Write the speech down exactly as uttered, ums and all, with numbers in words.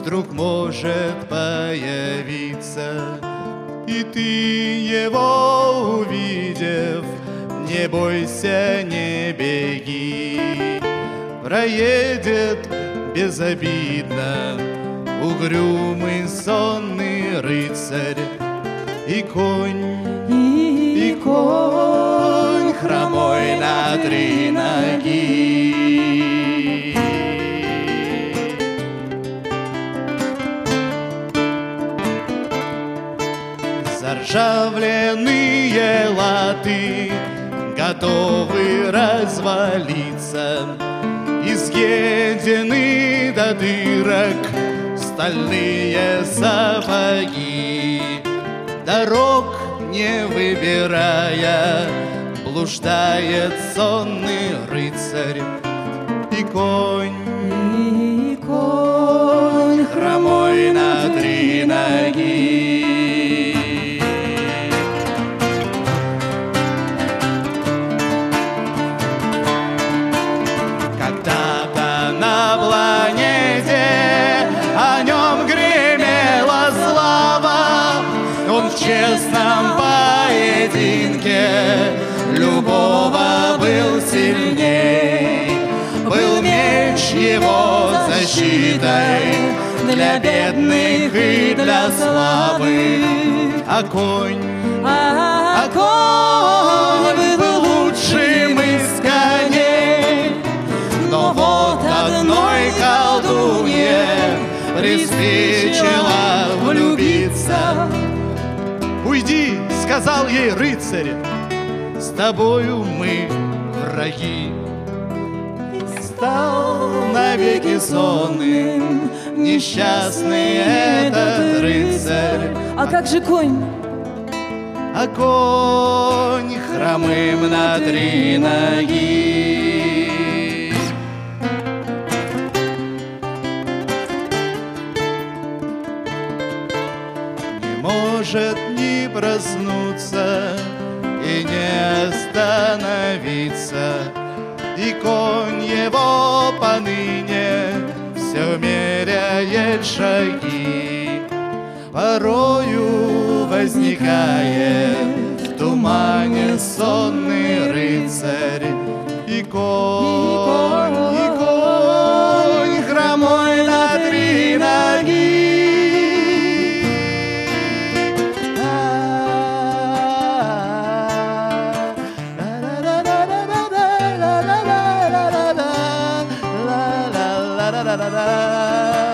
вдруг может появиться. И ты его увидев, не бойся, не беги. Проедет безобидно угрюмый сонный рыцарь, и конь, и, и конь хромой на три ноги. Заржавленные латы готовы развалиться, изъедены до дырок стальные сапоги. Дорог не выбирая, блуждает сонный рыцарь, и конь, и конь хромой на три ноги. Когда-то на планете о нем гремела слава, он в честном поединке любого был сильней. Был меч его защитой для бедных и для слабых, а конь, а конь был лучшим из коней. Но вот одной колдунье приспичило влюбиться. «Уйди», — сказал ей рыцарь, — «с тобою мы враги». И стал навеки сонным несчастный этот рыцарь. А как же конь? А конь хромым на три ноги. Не может ни проснуться и не остановиться, и конь его поныне все меряет шаги. Порою возникает в тумане сонный рыцарь, и конь, и конь хромой на три ноги. La la la la la la la la la la la la la.